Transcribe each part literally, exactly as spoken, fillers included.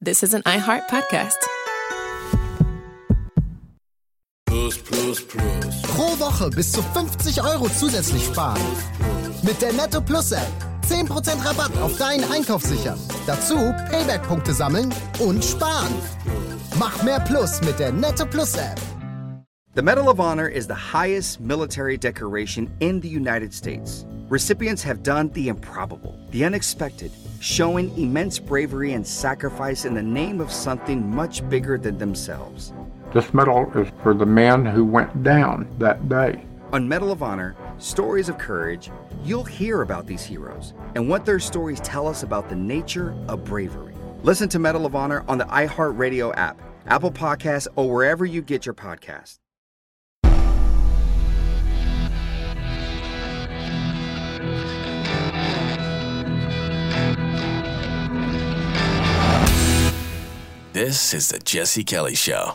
this is an iHeart podcast. Plus, plus, plus. Pro Woche bis zu fünfzig Euro zusätzlich sparen. Mit der Netto Plus App. zehn Prozent Rabatt auf deinen Einkauf sichern. Dazu Payback-Punkte sammeln und sparen. Mach mehr Plus mit der Netto Plus App. The Medal of Honor is the highest military decoration in the United States. Recipients have done the improbable, the unexpected, showing immense bravery and sacrifice in the name of something much bigger than themselves. This medal is for the men who went down that day. On Medal of Honor, Stories of Courage, you'll hear about these heroes and what their stories tell us about the nature of bravery. Listen to Medal of Honor on the iHeartRadio app, Apple Podcasts, or wherever you get your podcasts. This is the Jesse Kelly Show.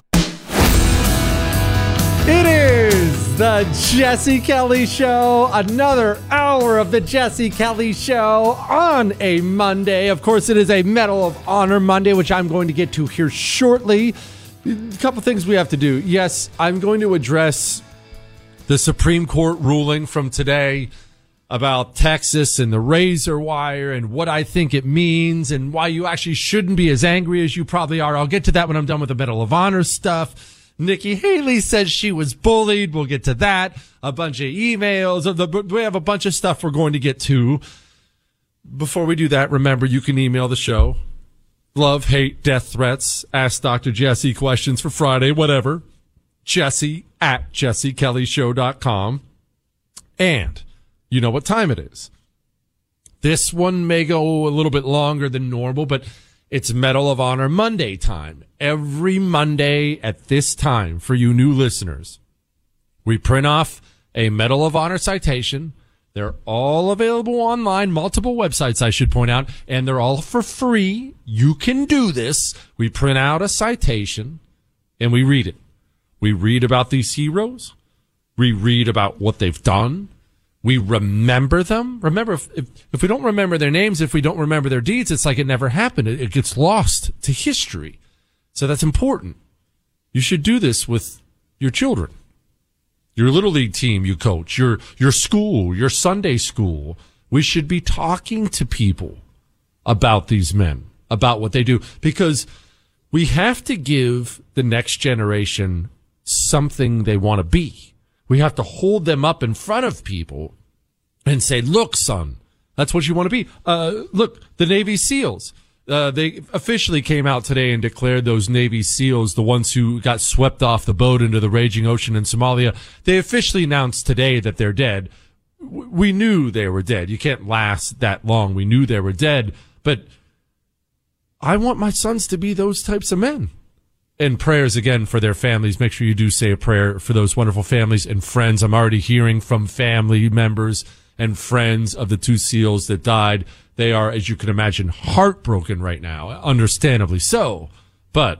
It is the Jesse Kelly Show, another hour of the Jesse Kelly Show on a Monday. Of course, it is a Medal of Honor Monday, which I'm going to get to here shortly. A couple things we have to do. Yes, I'm going to address the Supreme Court ruling from today about Texas and the razor wire and what I think it means and why you actually shouldn't be as angry as you probably are. I'll get to that when I'm done with the Medal of Honor stuff. Nikki Haley says she was bullied. We'll get to that. A bunch of emails. We have a bunch of stuff we're going to get to. Before we do that, remember, you can email the show. Love, hate, death threats. Ask Doctor Jesse questions for Friday, whatever. Jesse at jesse kelly show dot com. And you know what time it is. This one may go a little bit longer than normal, but it's Medal of Honor Monday time. Every Monday at this time, for you new listeners, we print off a Medal of Honor citation. They're all available online, multiple websites, I should point out, and they're all for free. You can do this. We print out a citation, and we read it. We read about these heroes. We read about what they've done. We remember them. Remember, if, if, if we don't remember their names, if we don't remember their deeds, it's like it never happened. It, it gets lost to history. So that's important. You should do this with your children, your Little League team you coach, your, your school, your Sunday school. We should be talking to people about these men, about what they do, because we have to give the next generation something they want to be. We have to hold them up in front of people and say, look, son, that's what you want to be. Uh, look, the Navy SEALs, uh, they officially came out today and declared those Navy SEALs, the ones who got swept off the boat into the raging ocean in Somalia, they officially announced today that they're dead. We knew they were dead. You can't last that long. We knew they were dead. But I want my sons to be those types of men. And prayers again for their families. Make sure you do say a prayer for those wonderful families and friends. I'm already hearing from family members and friends of the two SEALs that died. They are, as you can imagine, heartbroken right now, understandably so. But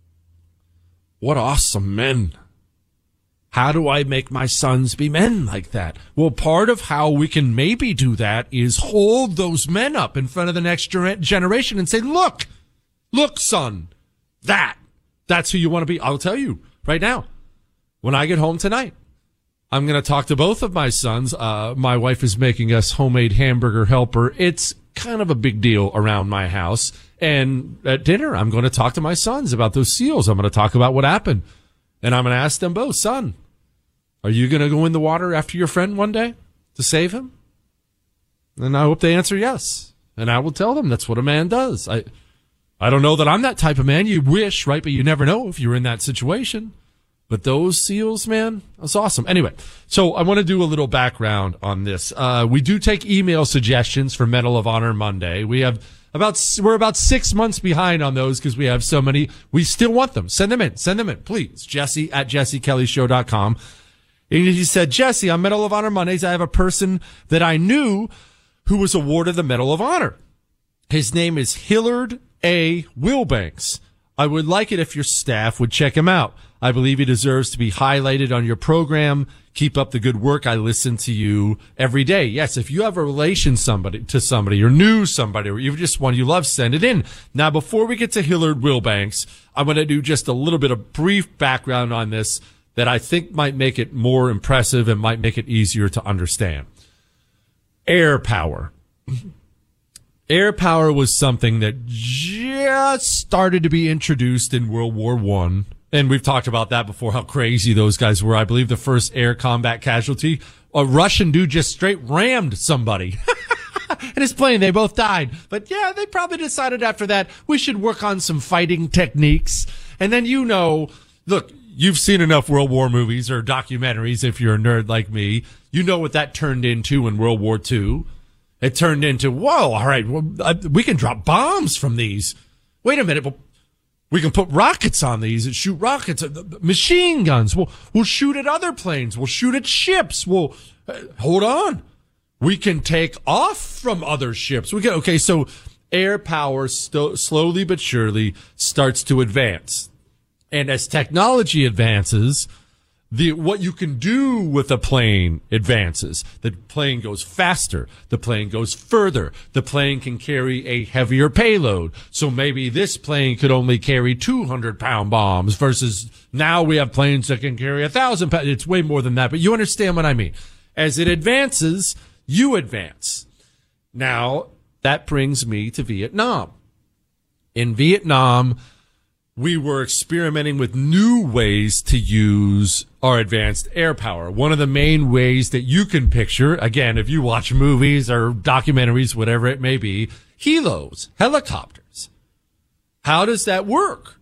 what awesome men. How do I make my sons be men like that? Well, part of how we can maybe do that is hold those men up in front of the next generation and say, look, look, son, that. That's who you want to be. I'll tell you right now, when I get home tonight, I'm going to talk to both of my sons. Uh, my wife is making us homemade hamburger helper. It's kind of a big deal around my house. And at dinner, I'm going to talk to my sons about those SEALs. I'm going to talk about what happened. And I'm going to ask them both, son, are you going to go in the water after your friend one day to save him? And I hope they answer yes. And I will tell them that's what a man does. I I don't know that I'm that type of man. You wish, right? But you never know if you're in that situation. But those SEALs, man, that's awesome. Anyway, so I want to do a little background on this. Uh, we do take email suggestions for Medal of Honor Monday. We have about, we're about six months behind on those because we have so many. We still want them. Send them in. Send them in, please. Jesse at jesse kelly show dot com. And he said, Jesse, on Medal of Honor Mondays, I have a person that I knew who was awarded the Medal of Honor. His name is Hillard A. Wilbanks. I would like it if your staff would check him out. I believe he deserves to be highlighted on your program. Keep up the good work. I listen to you every day. Yes, if you have a relation somebody to somebody or knew somebody or you just one you love, send it in. Now, before we get to Hillard Wilbanks, I'm going to do just a little bit of brief background on this that I think might make it more impressive and might make it easier to understand. Air power. Air power was something that just started to be introduced in World War One. And we've talked about that before, how crazy those guys were. I believe the first air combat casualty, a Russian dude just straight rammed somebody. And his plane, they both died. But yeah, they probably decided after that, we should work on some fighting techniques. And then, you know, look, you've seen enough World War movies or documentaries if you're a nerd like me. You know what that turned into in World War Two. It turned into, whoa, all right, well, we can drop bombs from these. Wait a minute, well, we can put rockets on these and shoot rockets, machine guns. We'll, we'll shoot at other planes. We'll shoot at ships. We'll, uh, hold on. We can take off from other ships. We can, okay, so air power st- slowly but surely starts to advance. And as technology advances, the what you can do with a plane advances. The plane goes faster. The plane goes further. The plane can carry a heavier payload. So maybe this plane could only carry two hundred pound bombs versus now we have planes that can carry one thousand pounds. It's way more than that, but you understand what I mean. As it advances, you advance. Now, that brings me to Vietnam. In Vietnam, we were experimenting with new ways to use our advanced air power. One of the main ways that you can picture, again, if you watch movies or documentaries, whatever it may be, helos, helicopters. How does that work?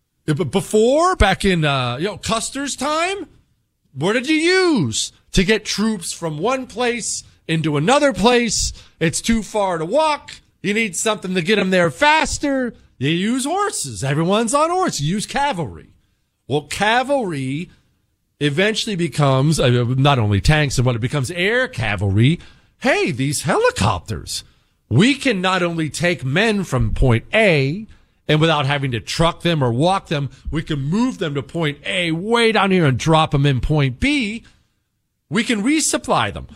Before, back in, uh, you know, Custer's time, what did you use to get troops from one place into another place? It's too far to walk. You need something to get them there faster. You use horses. Everyone's on horse. You use cavalry. Well, cavalry eventually becomes uh, not only tanks, and when it becomes air cavalry, hey, these helicopters, we can not only take men from point A, and without having to truck them or walk them, we can move them to point A way down here and drop them in point B. We can resupply them.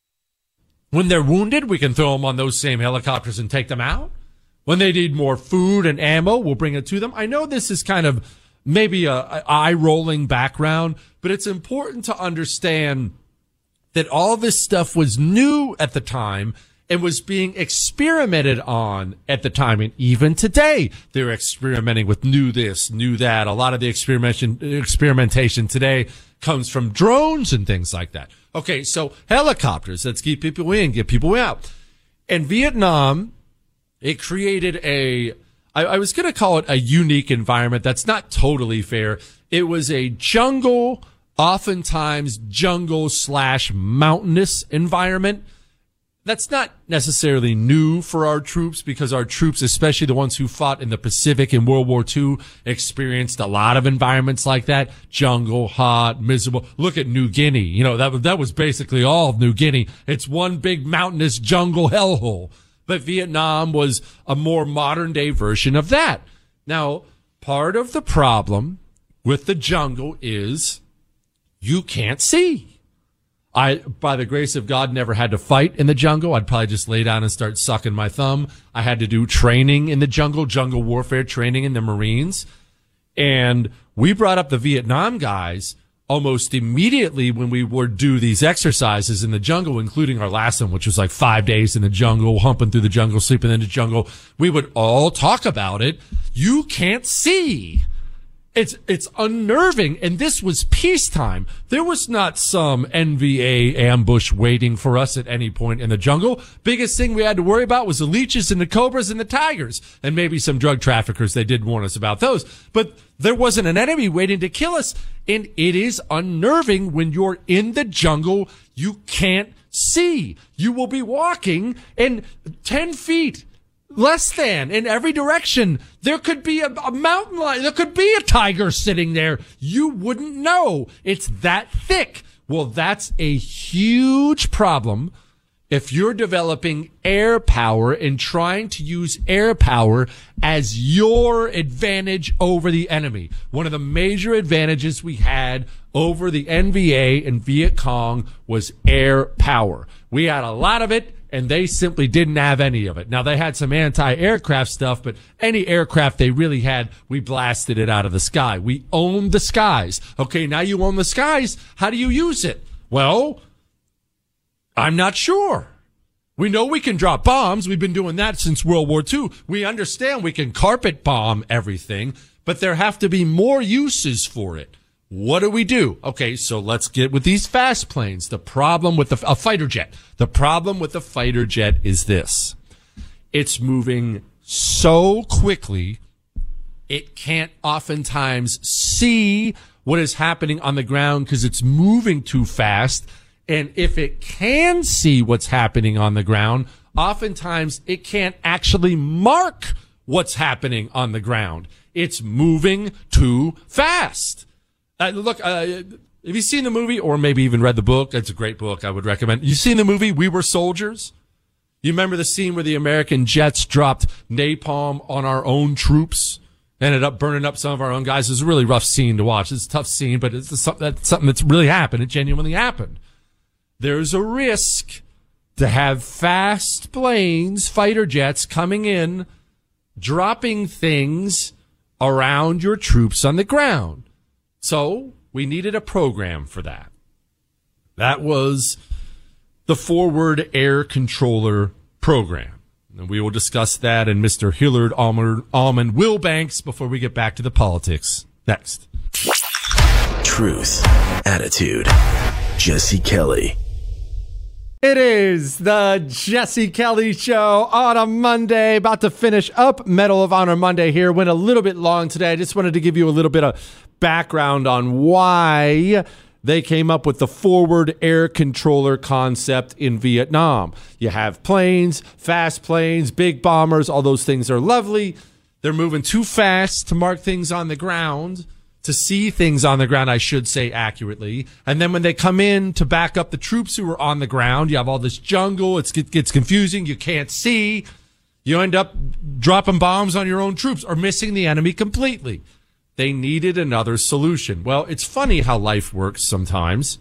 When they're wounded, we can throw them on those same helicopters and take them out. When they need more food and ammo, we'll bring it to them. I know this is kind of maybe a, a eye-rolling background, but it's important to understand that all this stuff was new at the time and was being experimented on at the time. And even today, they're experimenting with new this, new that. A lot of the experimentation, experimentation today comes from drones and things like that. Okay, so helicopters, let's keep people in, get people out. In Vietnam, it created a, I, I was going to call it a unique environment. That's not totally fair. It was a jungle, oftentimes jungle slash mountainous environment. That's not necessarily new for our troops because our troops, especially the ones who fought in the Pacific in World War Two, experienced a lot of environments like that. Jungle, hot, miserable. Look at New Guinea. You know, that, that was basically all of New Guinea. It's one big mountainous jungle hellhole. But Vietnam was a more modern day version of that. Now, part of the problem with the jungle is you can't see. I, by the grace of God, never had to fight in the jungle. I'd probably just lay down and start sucking my thumb. I had to do training in the jungle, jungle warfare training in the Marines. And we brought up the Vietnam guys almost immediately when we would do these exercises in the jungle, including our last one, which was like five days in the jungle, humping through the jungle, sleeping in the jungle. We would all talk about it. You can't see. It's, it's unnerving. And this was peacetime. There was not some N V A ambush waiting for us at any point in the jungle. Biggest thing we had to worry about was the leeches and the cobras and the tigers and maybe some drug traffickers. They did warn us about those, but there wasn't an enemy waiting to kill us. And it is unnerving when you're in the jungle. You can't see. You will be walking and ten feet less than in every direction. There could be a, a mountain lion. There could be a tiger sitting there. You wouldn't know. It's that thick. Well, that's a huge problem if you're developing air power and trying to use air power as your advantage over the enemy. One of the major advantages we had over the N V A and Viet Cong was air power. We had a lot of it, and they simply didn't have any of it. Now, they had some anti-aircraft stuff, but any aircraft they really had, we blasted it out of the sky. We owned the skies. Okay, now you own the skies. How do you use it? Well, I'm not sure. We know we can drop bombs. We've been doing that since World War Two. We understand we can carpet bomb everything, but there have to be more uses for it. What do we do? Okay, so let's get with these fast planes. The problem with the, a fighter jet. The problem with the fighter jet is this. It's moving so quickly, it can't oftentimes see what is happening on the ground because it's moving too fast. And if it can see what's happening on the ground, oftentimes it can't actually mark what's happening on the ground. It's moving too fast. Uh, look, uh, have you seen the movie or maybe even read the book? It's a great book. I would recommend. You seen the movie We Were Soldiers? You remember the scene where the American jets dropped napalm on our own troops? Ended up burning up some of our own guys. It was a really rough scene to watch. It's a tough scene, but it's something that's really happened. It genuinely happened. There's a risk to have fast planes, fighter jets coming in, dropping things around your troops on the ground. So we needed a program for that. That was the Forward Air Controller Program. And we will discuss that and Mister Hillard Almond Wilbanks before we get back to the politics. Next. Truth, attitude, Jesse Kelly. It is the Jesse Kelly Show on a Monday, about to finish up Medal of Honor Monday here. Went a little bit long today. I just wanted to give you a little bit of background on why they came up with the Forward Air Controller concept in Vietnam. You have planes, fast planes, big bombers. All those things are lovely. They're moving too fast to mark things on the ground, to see things on the ground, I should say accurately. And then when they come in to back up the troops who are on the ground, you have all this jungle. It's, it gets confusing. You can't see. You end up dropping bombs on your own troops or missing the enemy completely. They needed another solution. Well, it's funny how life works sometimes.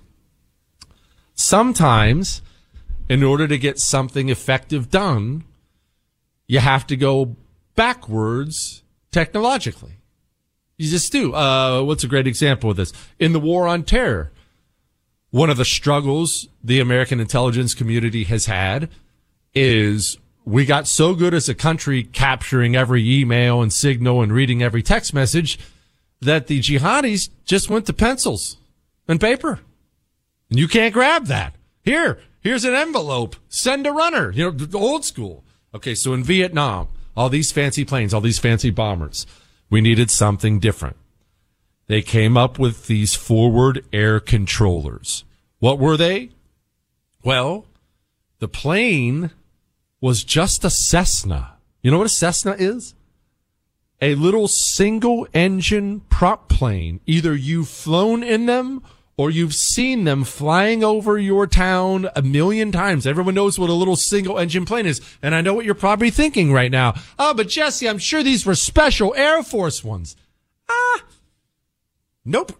Sometimes, in order to get something effective done, you have to go backwards technologically. You just do. Uh, what's a great example of this? In the War on Terror, one of the struggles the American intelligence community has had is we got so good as a country capturing every email and signal and reading every text message that the jihadis just went to pencils and paper. And you can't grab that. Here, here's an envelope. Send a runner. You know, the old school. Okay, so in Vietnam, all these fancy planes, all these fancy bombers, we needed something different. They came up with these Forward Air Controllers. What were they? Well, the plane was just a Cessna. You know what a Cessna is? A little single-engine prop plane. Either you've flown in them or you've seen them flying over your town a million times. Everyone knows what a little single-engine plane is. And I know what you're probably thinking right now. Oh, but Jesse, I'm sure these were special Air Force ones. Ah, nope.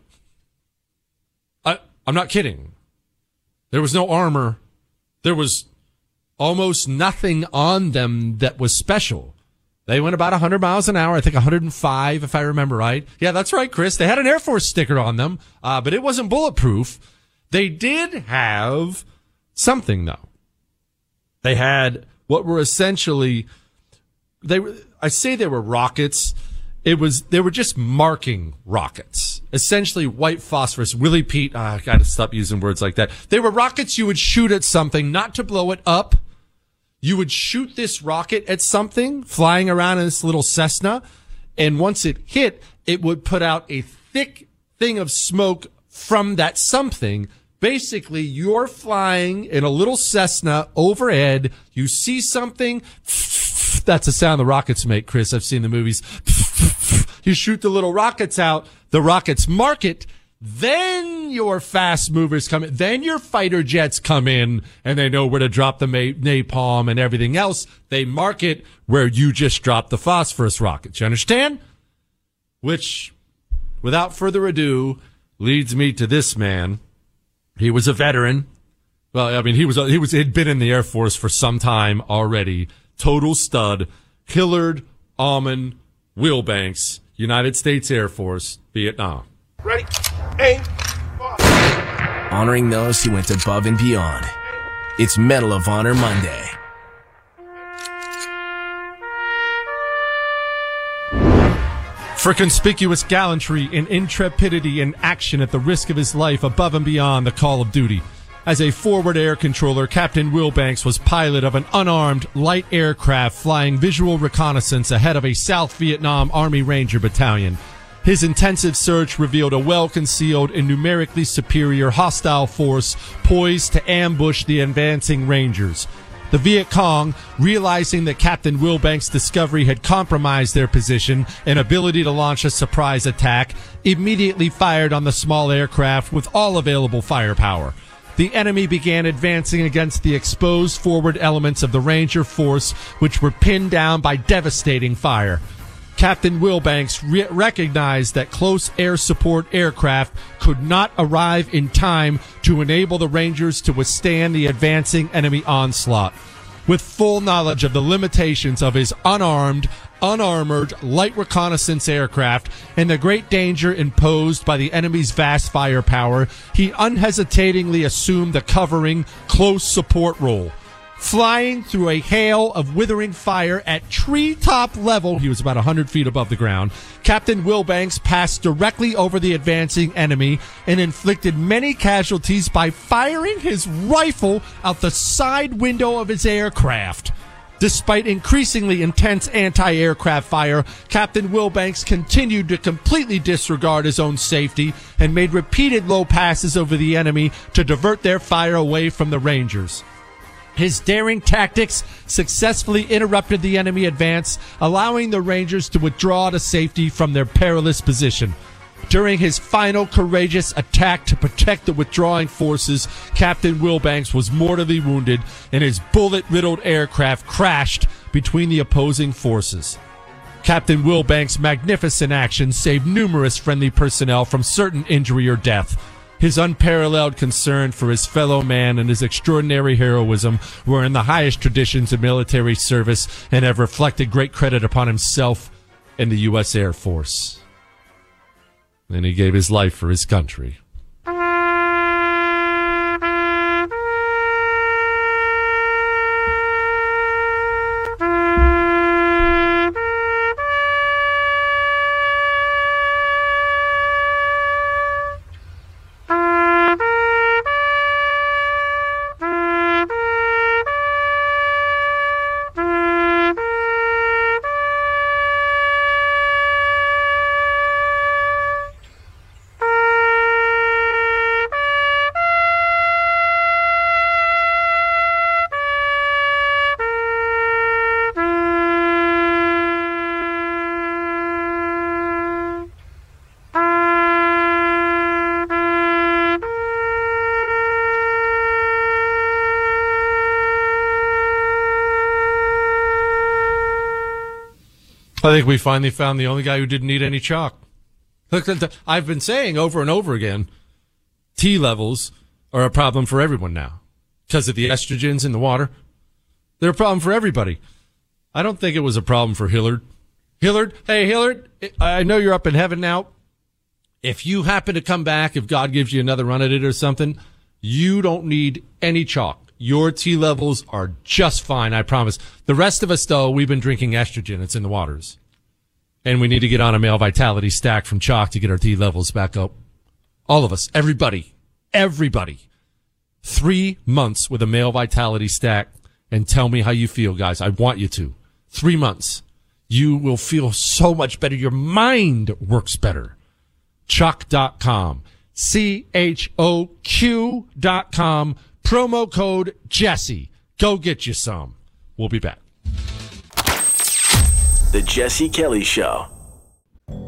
I, I'm not kidding. There was no armor. There was almost nothing on them that was special. They went about one hundred miles an hour, I think one hundred five, if I remember right. Yeah, that's right, Chris. They had an Air Force sticker on them, uh, but it wasn't bulletproof. They did have something, though. They had what were essentially, they were, I say they were rockets. It was, they were just marking rockets. Essentially white phosphorus. Willie Pete, uh, I gotta stop using words like that. They were rockets you would shoot at something, not to blow it up. You would shoot this rocket at something flying around in this little Cessna, and once it hit, it would put out a thick thing of smoke from that something. Basically, you're flying in a little Cessna overhead. You see something. That's the sound the rockets make, Chris. I've seen the movies. You shoot the little rockets out. The rockets mark it. Then your fast movers come in. Then your fighter jets come in, and they know where to drop the ma- napalm and everything else. They mark it where you just dropped the phosphorus rockets. You understand? Which, without further ado, leads me to this man. He was a veteran. Well, I mean, he was he was he'd been in the Air Force for some time already. Total stud. Hillard Almond Wilbanks, United States Air Force, Vietnam. Ready? Aim. Honoring those who went above and beyond. It's Medal of Honor Monday. For conspicuous gallantry and intrepidity in action at the risk of his life above and beyond the call of duty. As a forward air controller, Captain Wilbanks was pilot of an unarmed light aircraft flying visual reconnaissance ahead of a South Vietnam Army Ranger battalion. His intensive search revealed a well-concealed and numerically superior hostile force poised to ambush the advancing Rangers. The Viet Cong, realizing that Captain Wilbanks' discovery had compromised their position and ability to launch a surprise attack, immediately fired on the small aircraft with all available firepower. The enemy began advancing against the exposed forward elements of the Ranger force, which were pinned down by devastating fire. Captain Wilbanks re- recognized that close air support aircraft could not arrive in time to enable the Rangers to withstand the advancing enemy onslaught. With full knowledge of the limitations of his unarmed, unarmored light reconnaissance aircraft and the great danger imposed by the enemy's vast firepower, he unhesitatingly assumed the covering, close support role. Flying through a hail of withering fire at treetop level, he was about one hundred feet above the ground, Captain Wilbanks passed directly over the advancing enemy and inflicted many casualties by firing his rifle out the side window of his aircraft. Despite increasingly intense anti-aircraft fire, Captain Wilbanks continued to completely disregard his own safety and made repeated low passes over the enemy to divert their fire away from the Rangers. His daring tactics successfully interrupted the enemy advance, allowing the Rangers to withdraw to safety from their perilous position. During his final courageous attack to protect the withdrawing forces, Captain Wilbanks was mortally wounded and his bullet-riddled aircraft crashed between the opposing forces. Captain Wilbanks' magnificent action saved numerous friendly personnel from certain injury or death. His unparalleled concern for his fellow man and his extraordinary heroism were in the highest traditions of military service and have reflected great credit upon himself and the U S Air Force. And he gave his life for his country. I think we finally found the only guy who didn't need any chalk. Look, I've been saying over and over again, T levels are a problem for everyone now because of the estrogens in the water. They're a problem for everybody. I don't think it was a problem for Hillard. Hillard, hey, Hillard, I know you're up in heaven now. If you happen to come back, if God gives you another run at it or something, you don't need any chalk. Your T levels are just fine, I promise. The rest of us, though, we've been drinking estrogen. It's in the waters. And we need to get on a male vitality stack from chalk to get our T levels back up. All of us, everybody, everybody. Three months with a male vitality stack and tell me how you feel, guys. I want you to. Three months. You will feel so much better. Your mind works better. Choq dot com. C H O Q dot com. Promo code Jesse. Go get you some. We'll be back. The Jesse Kelly Show.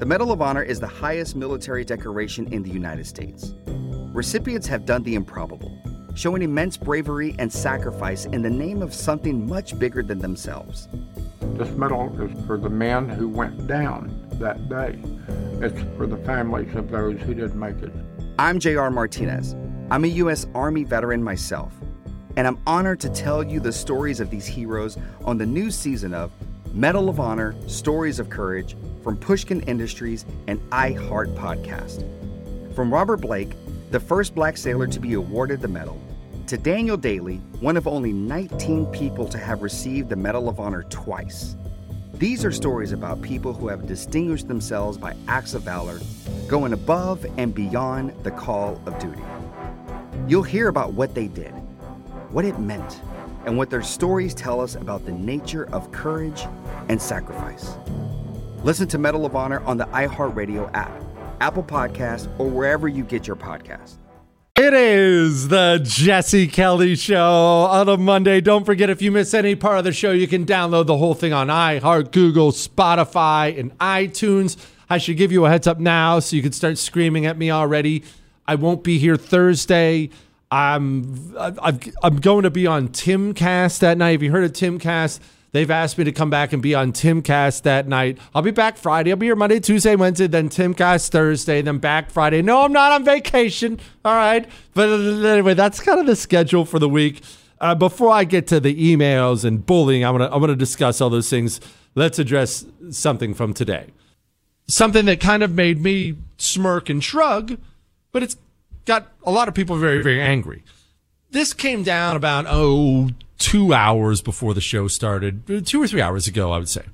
The Medal of Honor is the highest military decoration in the United States. Recipients have done the improbable, showing immense bravery and sacrifice in the name of something much bigger than themselves. This medal is for the man who went down that day. It's for the families of those who didn't make it. I'm J R Martinez. I'm a U S Army veteran myself, and I'm honored to tell you the stories of these heroes on the new season of Medal of Honor, Stories of Courage from Pushkin Industries and iHeart Podcast. From Robert Blake, the first black sailor to be awarded the medal, to Daniel Daly, one of only nineteen people to have received the Medal of Honor twice. These are stories about people who have distinguished themselves by acts of valor, going above and beyond the call of duty. You'll hear about what they did, what it meant, and what their stories tell us about the nature of courage and sacrifice. Listen to Medal of Honor on the iHeartRadio app, Apple Podcasts, or wherever you get your podcasts. It is the Jesse Kelly Show on a Monday. Don't forget, if you miss any part of the show, you can download the whole thing on iHeart, Google, Spotify, and iTunes. I should give you a heads up now so you can start screaming at me already. I won't be here Thursday. I'm I'm, I'm going to be on Timcast that night. Have you heard of Timcast? They've asked me to come back and be on Timcast that night. I'll be back Friday. I'll be here Monday, Tuesday, Wednesday, then Timcast Thursday, then back Friday. No, I'm not on vacation. All right. But anyway, that's kind of the schedule for the week. Uh, before I get to the emails and bullying, I want to I want to discuss all those things. Let's address something from today. Something that kind of made me smirk and shrug, but it's got a lot of people very, very angry. This came down about, oh, two hours before the show started, two or three hours ago, I would say.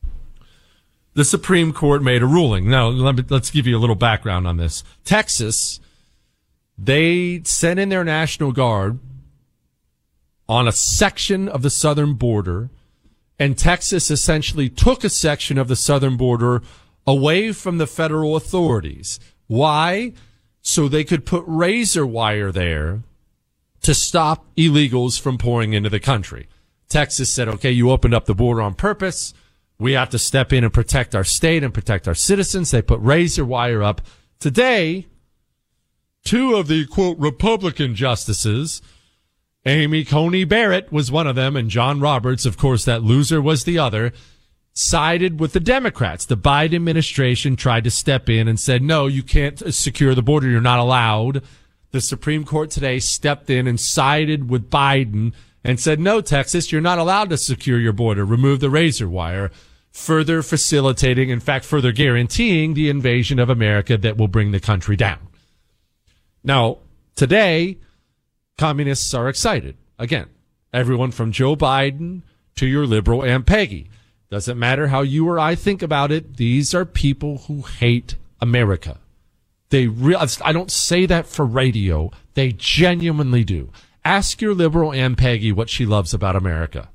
The Supreme Court made a ruling. Now, let me, let's give you a little background on this. Texas, they sent in their National Guard on a section of the southern border, and Texas essentially took a section of the southern border away from the federal authorities. Why? So they could put razor wire there to stop illegals from pouring into the country. Texas said, okay, you opened up the border on purpose. We have to step in and protect our state and protect our citizens. They put razor wire up. Today, two of the, quote, Republican justices, Amy Coney Barrett was one of them, and John Roberts, of course, that loser was the other, sided with the Democrats. The Biden administration tried to step in and said, no, you can't secure the border. You're not allowed. The Supreme Court today stepped in and sided with Biden and said, no, Texas, you're not allowed to secure your border. Remove the razor wire, further facilitating, in fact, further guaranteeing the invasion of America that will bring the country down. Now, today, communists are excited. Again, everyone from Joe Biden to your liberal Aunt Peggy. Doesn't matter how you or I think about it. These are people who hate America. They re- I don't say that for radio. They genuinely do. Ask your liberal Aunt Peggy what she loves about America.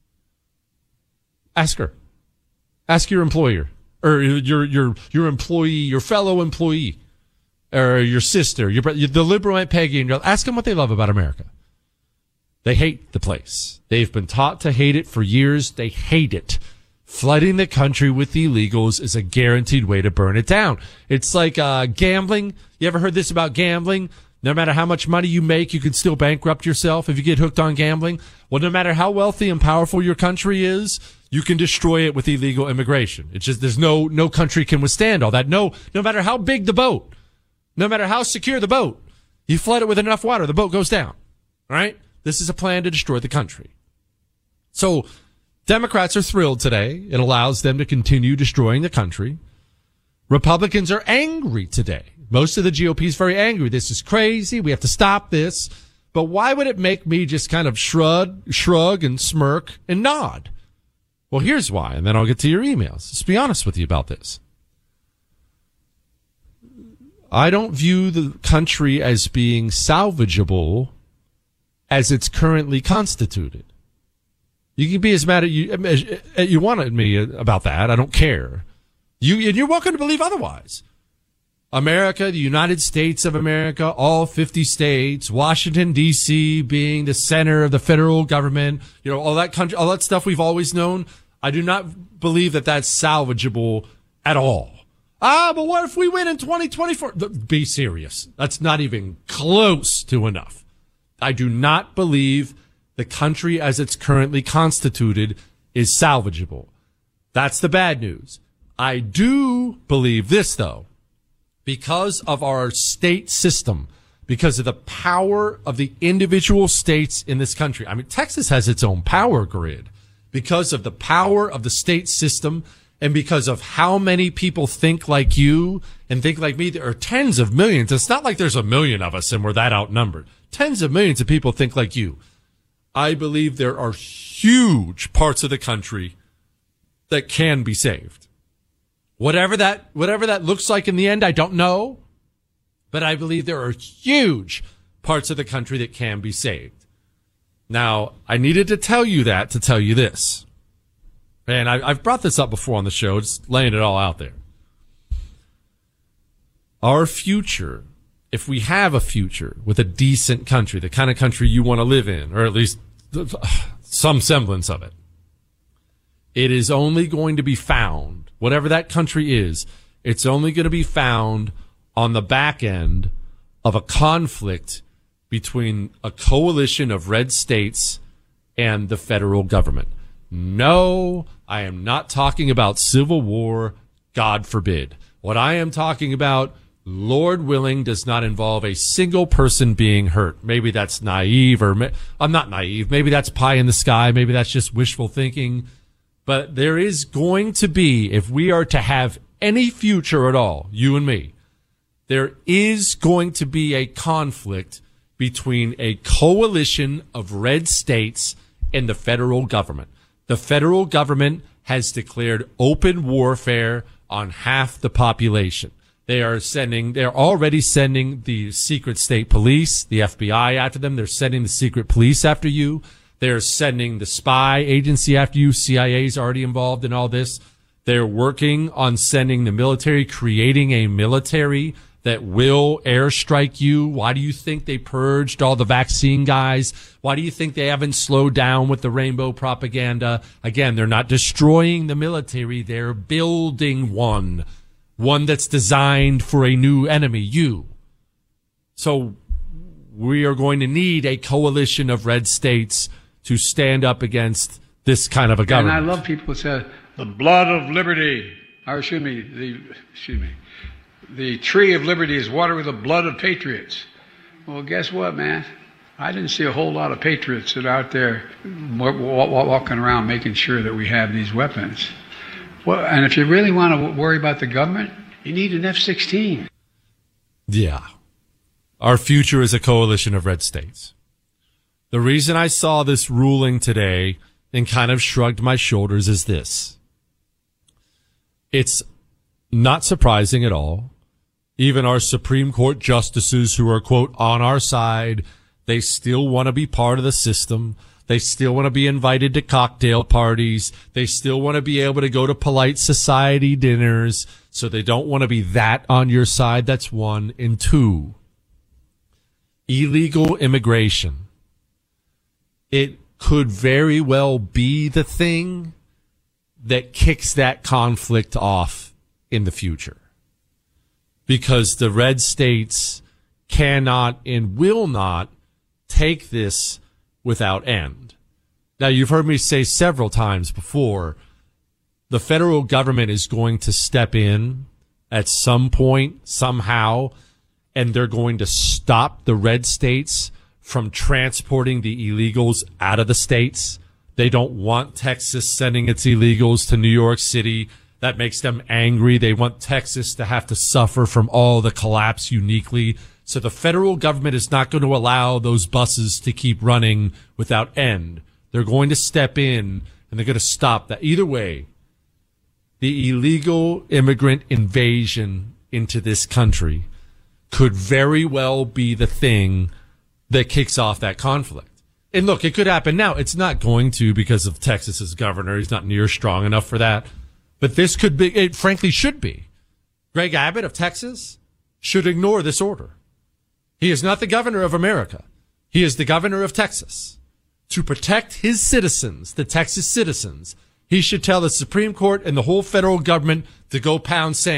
Ask her. Ask your employer or your your your employee, your fellow employee, or your sister, your the liberal Aunt Peggy, and ask them what they love about America. They hate the place. They've been taught to hate it for years. They hate it. Flooding the country with illegals is a guaranteed way to burn it down. It's like uh, gambling. You ever heard this about gambling? No matter how much money you make, you can still bankrupt yourself if you get hooked on gambling. Well, no matter how wealthy and powerful your country is, you can destroy it with illegal immigration. It's just there's no no country can withstand all that. No, no matter how big the boat, no matter how secure the boat, you flood it with enough water, the boat goes down. All right? This is a plan to destroy the country. So Democrats are thrilled today. It allows them to continue destroying the country. Republicans are angry today. Most of the G O P is very angry. This is crazy. We have to stop this. But why would it make me just kind of shrug, shrug and smirk and nod? Well, here's why, and then I'll get to your emails. Let's be honest with you about this. I don't view the country as being salvageable as it's currently constituted. You can be as mad at you as you want at me about that. I don't care. You and you're welcome to believe otherwise. America, the United States of America, all fifty states, Washington, D C being the center of the federal government, you know, all that country, all that stuff we've always known. I do not believe that that's salvageable at all. Ah, but what if we win in twenty twenty-four? Be serious. That's not even close to enough. I do not believe the country as it's currently constituted is salvageable. That's the bad news. I do believe this, though, because of our state system, because of the power of the individual states in this country. I mean, Texas has its own power grid because of the power of the state system and because of how many people think like you and think like me. There are tens of millions. It's not like there's a million of us and we're that outnumbered. Tens of millions of people think like you. I believe there are huge parts of the country that can be saved. Whatever that, whatever that looks like in the end, I don't know. But I believe there are huge parts of the country that can be saved. Now, I needed to tell you that to tell you this. And I, I've brought this up before on the show, just laying it all out there. Our future, if we have a future with a decent country, the kind of country you want to live in, or at least some semblance of it, it is only going to be found, whatever that country is, it's only going to be found on the back end of a conflict between a coalition of red states and the federal government. No, I am not talking about civil war, God forbid. What I am talking about, Lord willing, does not involve a single person being hurt. Maybe that's naive, or I'm not naive. Maybe that's pie in the sky. Maybe that's just wishful thinking. But there is going to be, if we are to have any future at all, you and me, there is going to be a conflict between a coalition of red states and the federal government. The federal government has declared open warfare on half the population. They are sending, they're already sending the secret state police, the F B I after them. They're sending the secret police after you. They're sending the spy agency after you. C I A is already involved in all this. They're working on sending the military, creating a military that will airstrike you. Why do you think they purged all the vaccine guys? Why do you think they haven't slowed down with the rainbow propaganda? Again, they're not destroying the military. They're building one, one that's designed for a new enemy, you. So we are going to need a coalition of red states to stand up against this kind of a government. And I love people who say, the blood of liberty, or excuse me, the, excuse me, the tree of liberty is watered with the blood of patriots. Well, guess what, man? I didn't see a whole lot of patriots that are out there walking around making sure that we have these weapons. Well, and if you really want to worry about the government, you need an F sixteen. Yeah. Our future is a coalition of red states. The reason I saw this ruling today and kind of shrugged my shoulders is this. It's not surprising at all. Even our Supreme Court justices who are, quote, on our side, they still want to be part of the system. They still want to be invited to cocktail parties. They still want to be able to go to polite society dinners. So they don't want to be that on your side. That's one. And two, illegal immigration. It could very well be the thing that kicks that conflict off in the future. Because the red states cannot and will not take this without end. Now, you've heard me say several times before, the federal government is going to step in at some point, somehow, and they're going to stop the red states from transporting the illegals out of the states. They don't want Texas sending its illegals to New York City. That makes them angry. They want Texas to have to suffer from all the collapse uniquely. So the federal government is not going to allow those buses to keep running without end. They're going to step in and they're going to stop that. Either way, the illegal immigrant invasion into this country could very well be the thing that kicks off that conflict. And look, it could happen now. It's not going to because of Texas's governor. He's not near strong enough for that. But this could be, it frankly should be. Greg Abbott of Texas should ignore this order. He is not the governor of America. He is the governor of Texas. To protect his citizens, the Texas citizens, he should tell the Supreme Court and the whole federal government to go pound sand.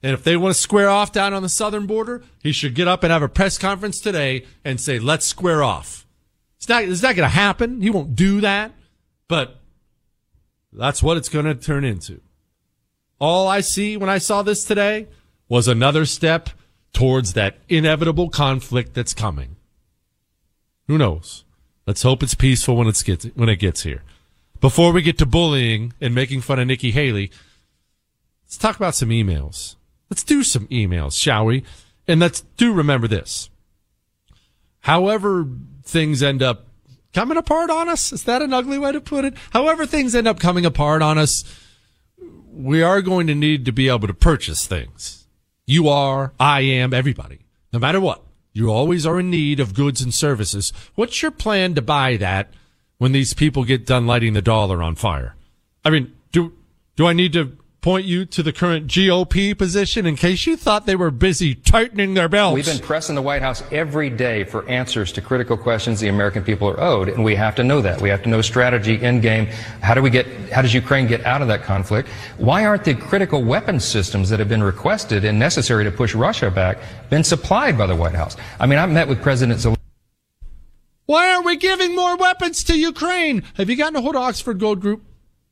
And if they want to square off down on the southern border, he should get up and have a press conference today and say, let's square off. It's not, it's not going to happen. He won't do that. But that's what it's going to turn into. All I see when I saw this today was another step towards that inevitable conflict that's coming. Who knows? Let's hope it's peaceful when it's gets, when it gets here. Before we get to bullying and making fun of Nikki Haley, let's talk about some emails. Let's do some emails, shall we? And let's do remember this. However things end up coming apart on us, is that an ugly way to put it? However things end up coming apart on us, we are going to need to be able to purchase things. You are, I am, everybody. No matter what, you always are in need of goods and services. What's your plan to buy that when these people get done lighting the dollar on fire? I mean, do do I need to point you to the current G O P position in case you thought they were busy tightening their belts? We've been pressing the White House every day for answers to critical questions the American people are owed, and we have to know that. We have to know strategy, end game. How do we get, how does Ukraine get out of that conflict? Why aren't the critical weapons systems that have been requested and necessary to push Russia back been supplied by the White House? I mean, I've met with President Zelensky. Why aren't we giving more weapons to Ukraine? Have you gotten a hold of Oxford Gold Group?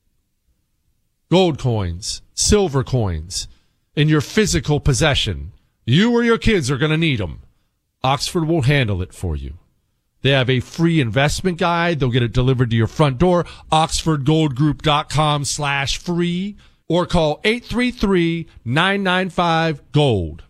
Gold coins, silver coins, in your physical possession. You or your kids are going to need them. Oxford will handle it for you. They have a free investment guide. They'll get it delivered to your front door. oxford gold group dot com slash free or call eight three three, nine nine five, gold.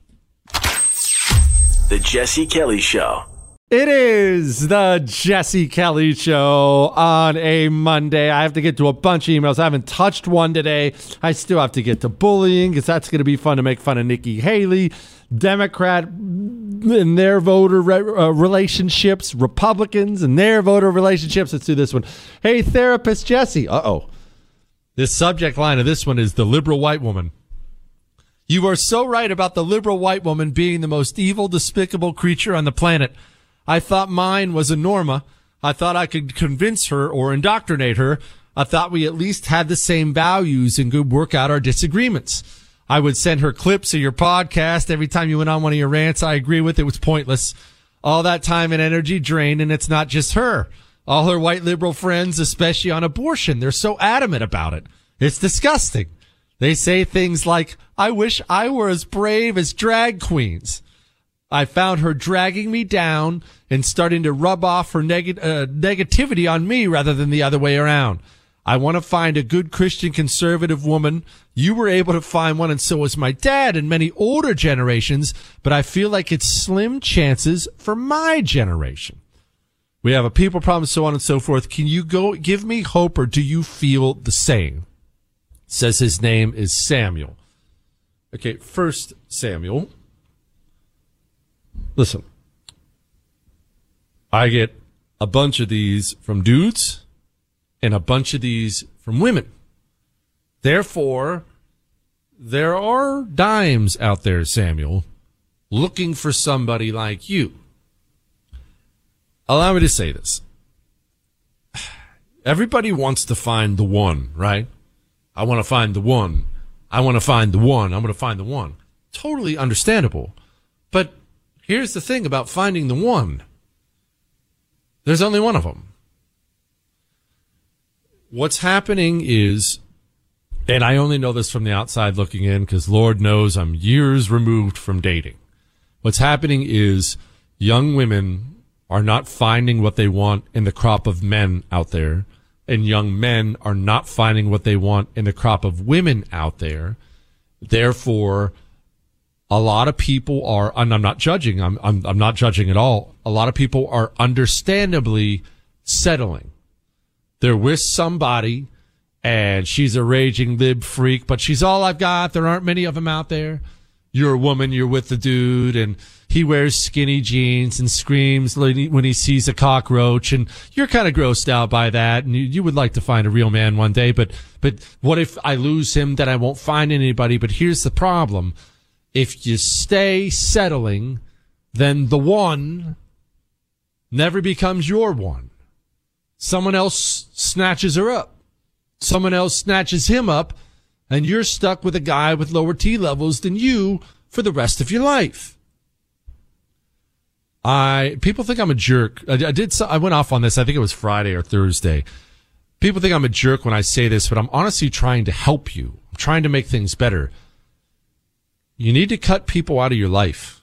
The Jesse Kelly Show. It is the Jesse Kelly Show on a Monday. I have to get to a bunch of emails. I haven't touched one today. I still have to get to bullying because that's going to be fun to make fun of Nikki Haley, Democrat and their voter re- uh, relationships, Republicans and their voter relationships. Let's do this one. Hey, therapist Jesse. Uh-oh. This subject line of this one is the liberal white woman. You are so right about the liberal white woman being the most evil, despicable creature on the planet. I thought mine was a Norma. I thought I could convince her or indoctrinate her. I thought we at least had the same values and could work out our disagreements. I would send her clips of your podcast every time you went on one of your rants. I agree with it was pointless. All that time and energy drained, and it's not just her. All her white liberal friends, especially on abortion, they're so adamant about it. It's disgusting. They say things like, I wish I were as brave as drag queens. I found her dragging me down and starting to rub off her neg- uh, negativity on me rather than the other way around. I want to find a good Christian conservative woman. You were able to find one, and so was my dad and many older generations, but I feel like it's slim chances for my generation. We have a people problem, so on and so forth. Can you go give me hope, or do you feel the same? Says his name is Samuel. Okay, first, Samuel. Listen, I get a bunch of these from dudes and a bunch of these from women. Therefore, there are dimes out there, Samuel, looking for somebody like you. Allow me to say this. Everybody wants to find the one, right? I want to find the one. I want to find the one. I'm going to find the one. Totally understandable. But here's the thing about finding the one. There's only one of them. What's happening is, and I only know this from the outside looking in because Lord knows I'm years removed from dating. What's happening is young women are not finding what they want in the crop of men out there, and young men are not finding what they want in the crop of women out there. Therefore, a lot of people are, and I'm not judging, I'm, I'm, I'm not judging at all. A lot of people are understandably settling. They're with somebody and she's a raging lib freak, but she's all I've got. There aren't many of them out there. You're a woman, you're with the dude, and he wears skinny jeans and screams when he sees a cockroach, and you're kind of grossed out by that, and you, you would like to find a real man one day, but, but what if I lose him, then I won't find anybody? But here's the problem. If you stay settling, then the one never becomes your one. Someone else snatches her up. Someone else snatches him up, and you're stuck with a guy with lower T levels than you for the rest of your life. I people think I'm a jerk. I, I did. I went off on this. I think it was Friday or Thursday. People think I'm a jerk when I say this, but I'm honestly trying to help you. I'm trying to make things better. You need to cut people out of your life.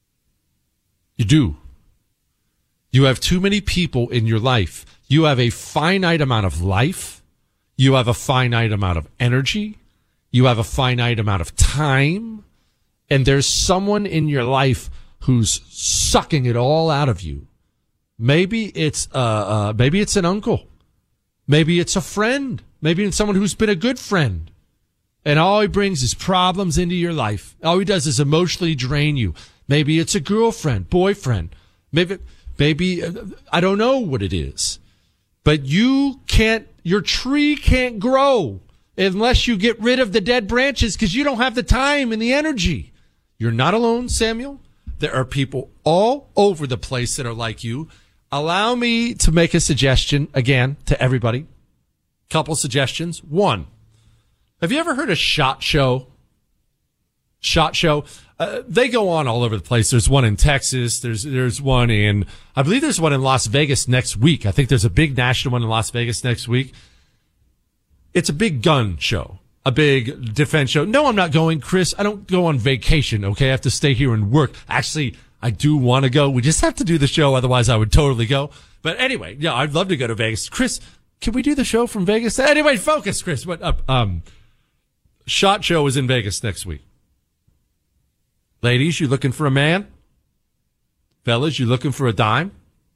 You do. You have too many people in your life. You have a finite amount of life. You have a finite amount of energy. You have a finite amount of time. And there's someone in your life who's sucking it all out of you. Maybe it's uh, uh maybe it's an uncle. Maybe it's a friend. Maybe it's someone who's been a good friend. And all he brings is problems into your life. All he does is emotionally drain you. Maybe it's a girlfriend, boyfriend. Maybe, maybe, I don't know what it is. But you can't, your tree can't grow unless you get rid of the dead branches because you don't have the time and the energy. You're not alone, Samuel. There are people all over the place that are like you. Allow me to make a suggestion again to everybody. Couple suggestions. One, have you ever heard of SHOT Show? SHOT Show. Uh, they go on all over the place. There's one in Texas. There's there's one in, I believe there's one in Las Vegas next week. I think there's a big national one in Las Vegas next week. It's a big gun show, a big defense show. No, I'm not going, Chris. I don't go on vacation, okay? I have to stay here and work. Actually, I do want to go. We just have to do the show. Otherwise, I would totally go. But anyway, yeah, I'd love to go to Vegas. Chris, can we do the show from Vegas? Anyway, focus, Chris. What up? Um, SHOT Show is in Vegas next week. Ladies, you looking for a man? Fellas, you looking for a dime?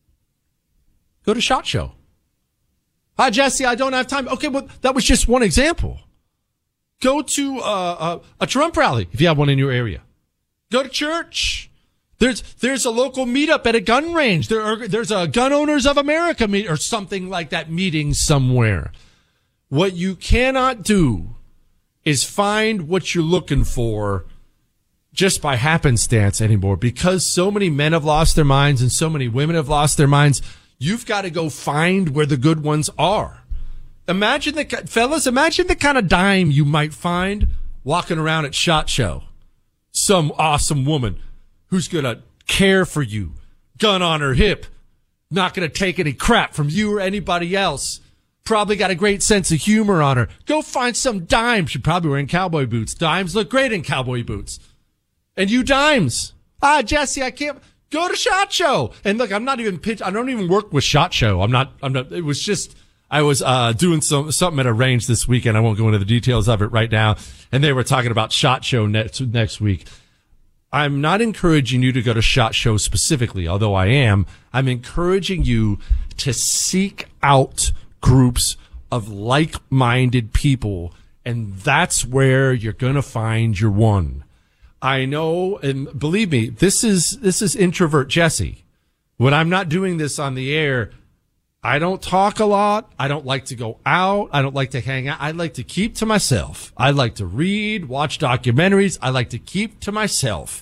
Go to SHOT Show. Hi, Jesse, I don't have time. Okay, well, that was just one example. Go to uh, a, a Trump rally if you have one in your area. Go to church. There's there's a local meetup at a gun range. There are, there's a Gun Owners of America meet or something like that meeting somewhere. What you cannot do is find what you're looking for just by happenstance anymore, because so many men have lost their minds and so many women have lost their minds. You've got to go find where the good ones are. Imagine the, fellas, imagine the kind of dime you might find walking around at SHOT Show. Some awesome woman who's going to care for you, gun on her hip, not going to take any crap from you or anybody else. Probably got a great sense of humor on her. Go find some dimes. She's probably wearing cowboy boots. Dimes look great in cowboy boots. And you dimes. Ah, Jesse, I can't. Go to SHOT Show. And look, I'm not even pitch. I don't even work with SHOT Show. I'm not, I'm not, it was just, I was, uh, doing some, something at a range this weekend. I won't go into the details of it right now. And they were talking about SHOT Show next, next week. I'm not encouraging you to go to SHOT Show specifically, although I am. I'm encouraging you to seek out groups of like-minded people. And that's where you're going to find your one. I know, and believe me, this is this is introvert Jesse. When I'm not doing this on the air, I don't talk a lot. I don't like to go out. I don't like to hang out. I like to keep to myself. I like to read, watch documentaries. I like to keep to myself.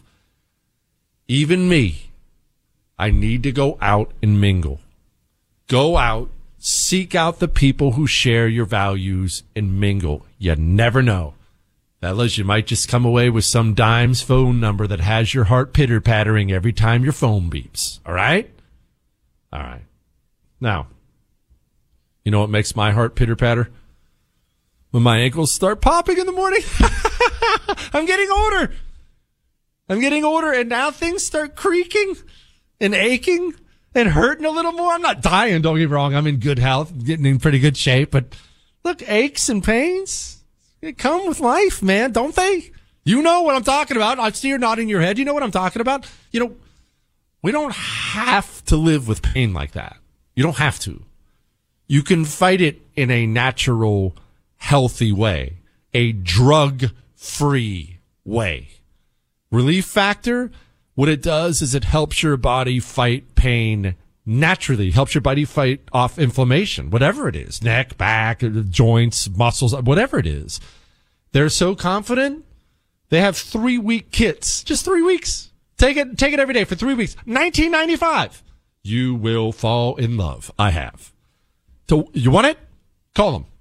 Even me, I need to go out and mingle. Go out, seek out the people who share your values and mingle. You never know. Fellas, you might just come away with some dime's phone number that has your heart pitter-pattering every time your phone beeps. All right? All right. Now, you know what makes my heart pitter-patter? When my ankles start popping in the morning. I'm getting older. I'm getting older, and now things start creaking and aching and hurting a little more. I'm not dying, don't get me wrong. I'm in good health, getting in pretty good shape. But look, aches and pains, they come with life, man, don't they? You know what I'm talking about. I see you're nodding your head. You know what I'm talking about? You know, we don't have to live with pain like that. You don't have to. You can fight it in a natural, healthy way, a drug-free way. Relief Factor, what it does is it helps your body fight pain naturally, helps your body fight off inflammation, whatever it is, neck, back, joints, muscles, whatever it is. They're so confident, they have three-week kits, just three weeks. Take it, take it every day for three weeks, nineteen ninety-five. You will fall in love. I have. So you want it? Call them.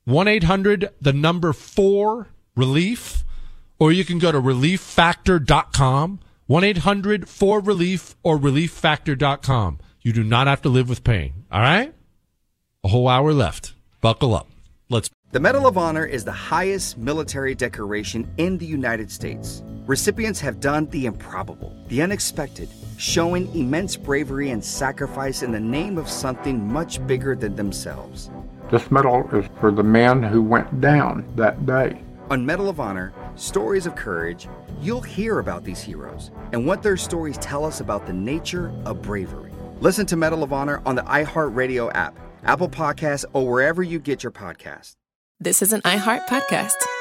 one eight hundred, the number four, relief, or you can go to relief factor dot com, one eight hundred four relief or relief factor dot com. You do not have to live with pain, all right? A whole hour left. Buckle up. Let's. The Medal of Honor is the highest military decoration in the United States. Recipients have done the improbable, the unexpected, showing immense bravery and sacrifice in the name of something much bigger than themselves. This medal is for the man who went down that day. On Medal of Honor, Stories of Courage, you'll hear about these heroes and what their stories tell us about the nature of bravery. Listen to Medal of Honor on the iHeartRadio app, Apple Podcasts, or wherever you get your podcasts. This is an iHeart podcast.